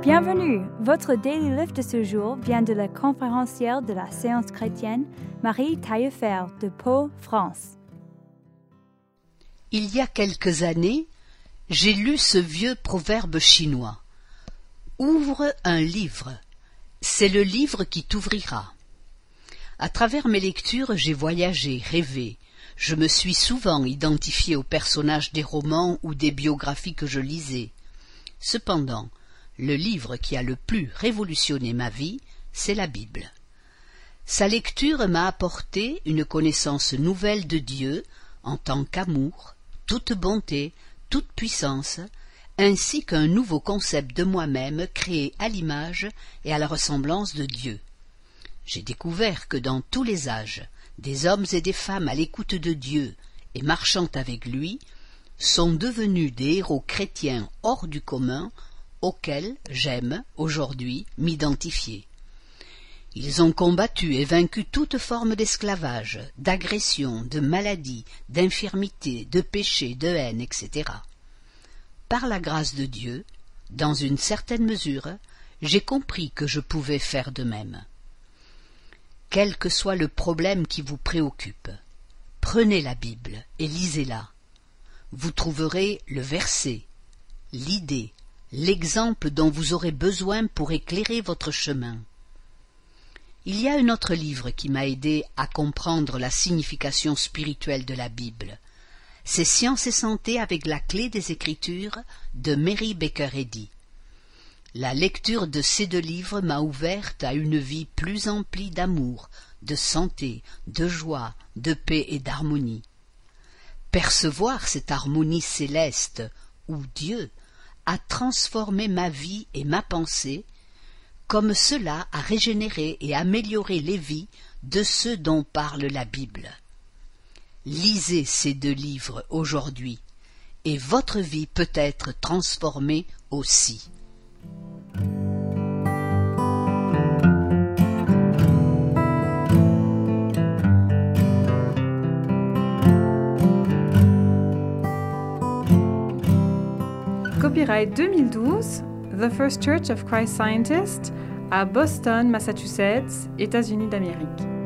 Bienvenue, votre Daily Lift de ce jour vient de la conférencière de la Séance chrétienne Marie Taillefer de Pau, France. Il y a quelques années, j'ai lu ce vieux proverbe chinois. Ouvre un livre, c'est le livre qui t'ouvrira. À travers mes lectures, j'ai voyagé, rêvé. Je me suis souvent identifié aux personnages des romans ou des biographies que je lisais. Cependant, le livre qui a le plus révolutionné ma vie, c'est la Bible. Sa lecture m'a apporté une connaissance nouvelle de Dieu en tant qu'amour, toute bonté, toute puissance, ainsi qu'un nouveau concept de moi-même créé à l'image et à la ressemblance de Dieu. J'ai découvert que dans tous les âges, des hommes et des femmes à l'écoute de Dieu et marchant avec lui sont devenus des héros chrétiens hors du commun auxquels j'aime aujourd'hui m'identifier. Ils ont combattu et vaincu toute forme d'esclavage, d'agression, de maladie, d'infirmité, de péché, de haine, etc. Par la grâce de Dieu, dans une certaine mesure, j'ai compris que je pouvais faire de même. Quel que soit le problème qui vous préoccupe, prenez la Bible et lisez-la. Vous trouverez le verset, l'idée, l'exemple dont vous aurez besoin pour éclairer votre chemin. Il y a un autre livre qui m'a aidé à comprendre la signification spirituelle de la Bible. C'est Science et santé avec la clé des Écritures de Mary Baker Eddy. La lecture de ces deux livres m'a ouverte à une vie plus emplie d'amour, de santé, de joie, de paix et d'harmonie. Percevoir cette harmonie céleste où Dieu a transformé ma vie et ma pensée, comme cela a régénéré et amélioré les vies de ceux dont parle la Bible. Lisez ces deux livres aujourd'hui, et votre vie peut être transformée aussi. Copyright 2012, The First Church of Christ Scientist, à Boston, Massachusetts, États-Unis d'Amérique.